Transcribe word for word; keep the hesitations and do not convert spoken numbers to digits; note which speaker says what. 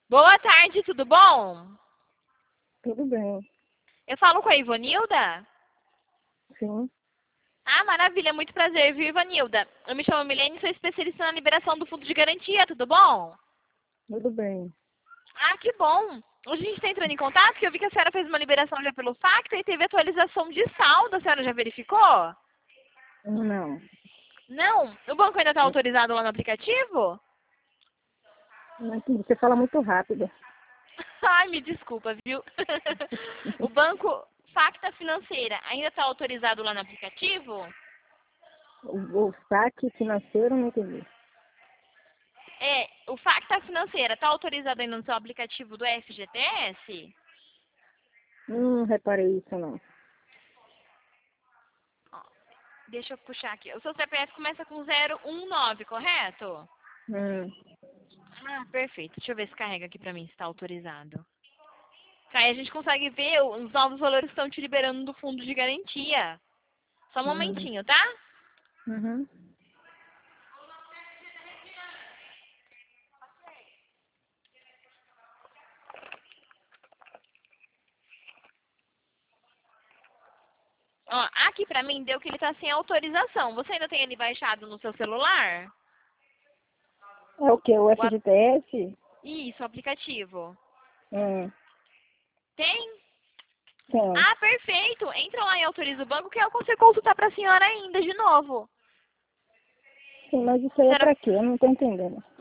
Speaker 1: Boa tarde, tudo bom?
Speaker 2: Tudo bem,
Speaker 1: Eu falo com a Ivanilda?
Speaker 2: sim.
Speaker 1: Ah, maravilha, muito prazer, viu, Ivanilda? Eu me chamo Milene e sou especialista na liberação do fundo de garantia, tudo bom?
Speaker 2: Tudo bem.
Speaker 1: Ah, que bom! Hoje a gente está entrando em contato, porque eu vi que a senhora fez uma liberação já pelo Facta e teve atualização de saldo, a senhora já verificou?
Speaker 2: Não.
Speaker 1: Não? O banco ainda está autorizado lá no aplicativo?
Speaker 2: Não entendi. Você fala muito rápido.
Speaker 1: Ai, me desculpa, viu? O banco Facta Financeira ainda está autorizado lá no aplicativo?
Speaker 2: O, o saque financeiro, não entendi.
Speaker 1: É, o Facta Financeira está autorizado ainda no seu aplicativo do F G T S?
Speaker 2: Não reparei isso, não.
Speaker 1: Ó, deixa eu puxar aqui. O seu C P F começa com zero um nove, correto?
Speaker 2: Hum.
Speaker 1: Ah, perfeito. Deixa eu ver se carrega aqui pra mim se está autorizado. Aí a gente consegue ver os novos valores que estão te liberando do fundo de garantia. Só um
Speaker 2: Uhum.
Speaker 1: momentinho, tá?
Speaker 2: Uhum.
Speaker 1: Ó, aqui pra mim deu que ele tá sem autorização. Você ainda tem ele baixado no seu celular?
Speaker 2: É o que? O
Speaker 1: O ap-
Speaker 2: F G T S?
Speaker 1: Isso, o aplicativo.
Speaker 2: Hum.
Speaker 1: Tem?
Speaker 2: Sim.
Speaker 1: Ah, perfeito. Entra lá e autoriza o banco que eu consigo consultar pra senhora ainda de novo.
Speaker 2: Sim, mas isso aí
Speaker 1: A
Speaker 2: é
Speaker 1: senhora
Speaker 2: pra quê? Eu não tô entendendo.